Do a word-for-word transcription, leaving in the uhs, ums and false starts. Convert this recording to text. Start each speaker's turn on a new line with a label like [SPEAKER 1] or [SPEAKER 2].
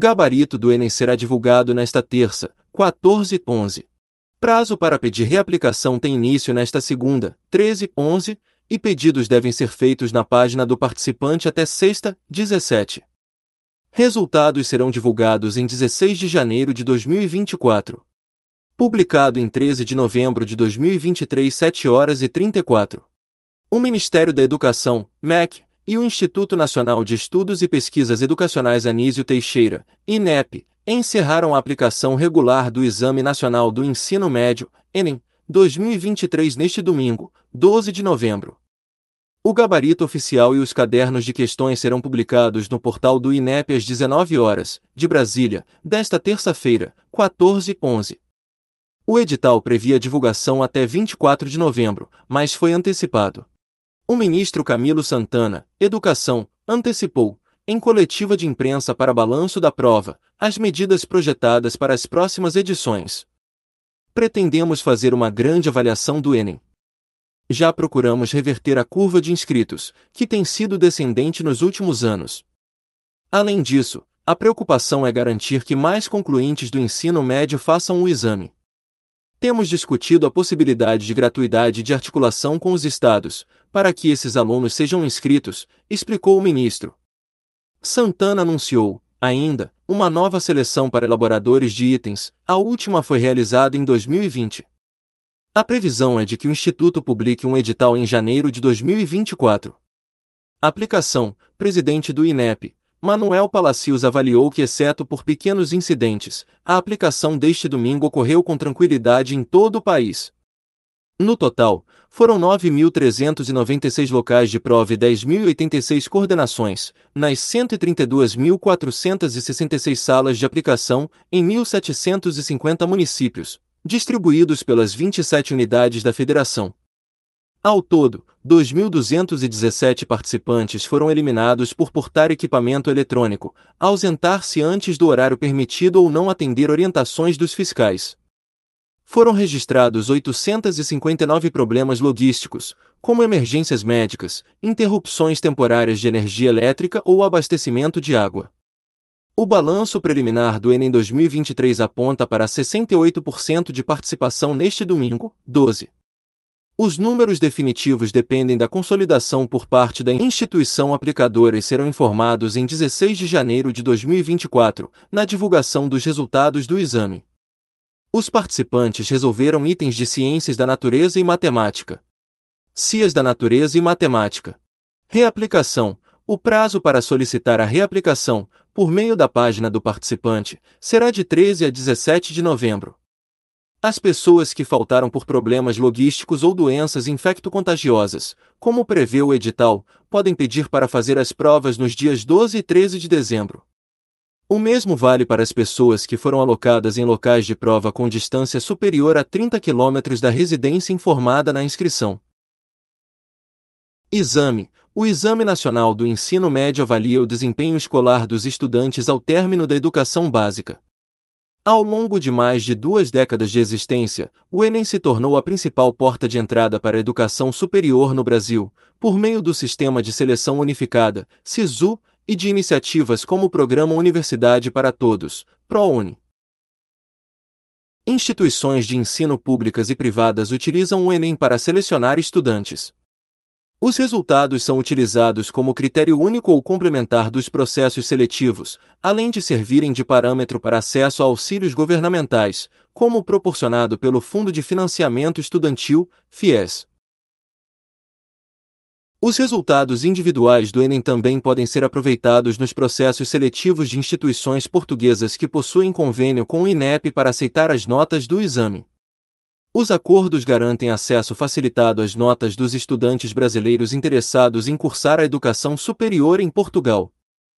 [SPEAKER 1] Gabarito do Enem será divulgado nesta terça, quatorze e onze. Prazo para pedir reaplicação tem início nesta segunda, treze e onze, e pedidos devem ser feitos na página do participante até sexta, dezessete. Resultados serão divulgados em dezesseis de janeiro de dois mil e vinte e quatro. Publicado em treze de novembro de dois mil e vinte e três, sete horas e trinta e quatro. O Ministério da Educação, M E C, e o Instituto Nacional de Estudos e Pesquisas Educacionais Anísio Teixeira, INEP, encerraram a aplicação regular do Exame Nacional do Ensino Médio, Enem, dois mil e vinte e três neste domingo, doze de novembro. O gabarito oficial e os cadernos de questões serão publicados no portal do INEP às dezenove horas, de Brasília, desta terça-feira, quatorze e onze. O edital previa divulgação até vinte e quatro de novembro, mas foi antecipado. O ministro Camilo Santana, Educação, antecipou, em coletiva de imprensa para balanço da prova, as medidas projetadas para as próximas edições. Pretendemos fazer uma grande avaliação do Enem. Já procuramos reverter a curva de inscritos, que tem sido descendente nos últimos anos. Além disso, a preocupação é garantir que mais concluintes do ensino médio façam o exame. Temos discutido a possibilidade de gratuidade de articulação com os estados, para que esses alunos sejam inscritos, explicou o ministro. Santana anunciou, ainda, uma nova seleção para elaboradores de itens, a última foi realizada em dois mil e vinte. A previsão é de que o Instituto publique um edital em janeiro de dois mil e vinte e quatro. Aplicação: presidente do INEP, Manuel Palacios avaliou que, exceto por pequenos incidentes, a aplicação deste domingo ocorreu com tranquilidade em todo o país. No total, foram nove mil trezentos e noventa e seis locais de prova e dez mil e oitenta e seis coordenações, nas cento e trinta e dois mil quatrocentas e sessenta e seis salas de aplicação, em mil setecentos e cinquenta municípios, distribuídos pelas vinte e sete unidades da federação. Ao todo, dois mil duzentos e dezessete participantes foram eliminados por portar equipamento eletrônico, ausentar-se antes do horário permitido ou não atender orientações dos fiscais. Foram registrados oitocentos e cinquenta e nove problemas logísticos, como emergências médicas, interrupções temporárias de energia elétrica ou abastecimento de água. O balanço preliminar do Enem dois mil e vinte e três aponta para sessenta e oito por cento de participação neste domingo, doze. Os números definitivos dependem da consolidação por parte da instituição aplicadora e serão informados em dezesseis de janeiro de dois mil e vinte e quatro, na divulgação dos resultados do exame. Os participantes resolveram itens de Ciências da Natureza e Matemática. C I A S da Natureza e Matemática. Reaplicação. O prazo para solicitar a reaplicação, por meio da página do participante, será de treze a dezessete de novembro. As pessoas que faltaram por problemas logísticos ou doenças infecto-contagiosas, como prevê o edital, podem pedir para fazer as provas nos dias doze e treze de dezembro. O mesmo vale para as pessoas que foram alocadas em locais de prova com distância superior a trinta quilômetros da residência informada na inscrição. Exame. O Exame Nacional do Ensino Médio avalia o desempenho escolar dos estudantes ao término da educação básica. Ao longo de mais de duas décadas de existência, o Enem se tornou a principal porta de entrada para a educação superior no Brasil, por meio do Sistema de Seleção Unificada, SISU, e de iniciativas como o Programa Universidade para Todos, ProUni. Instituições de ensino públicas e privadas utilizam o Enem para selecionar estudantes. Os resultados são utilizados como critério único ou complementar dos processos seletivos, além de servirem de parâmetro para acesso a auxílios governamentais, como proporcionado pelo Fundo de Financiamento Estudantil, FIES. Os resultados individuais do Enem também podem ser aproveitados nos processos seletivos de instituições portuguesas que possuem convênio com o INEP para aceitar as notas do exame. Os acordos garantem acesso facilitado às notas dos estudantes brasileiros interessados em cursar a educação superior em Portugal.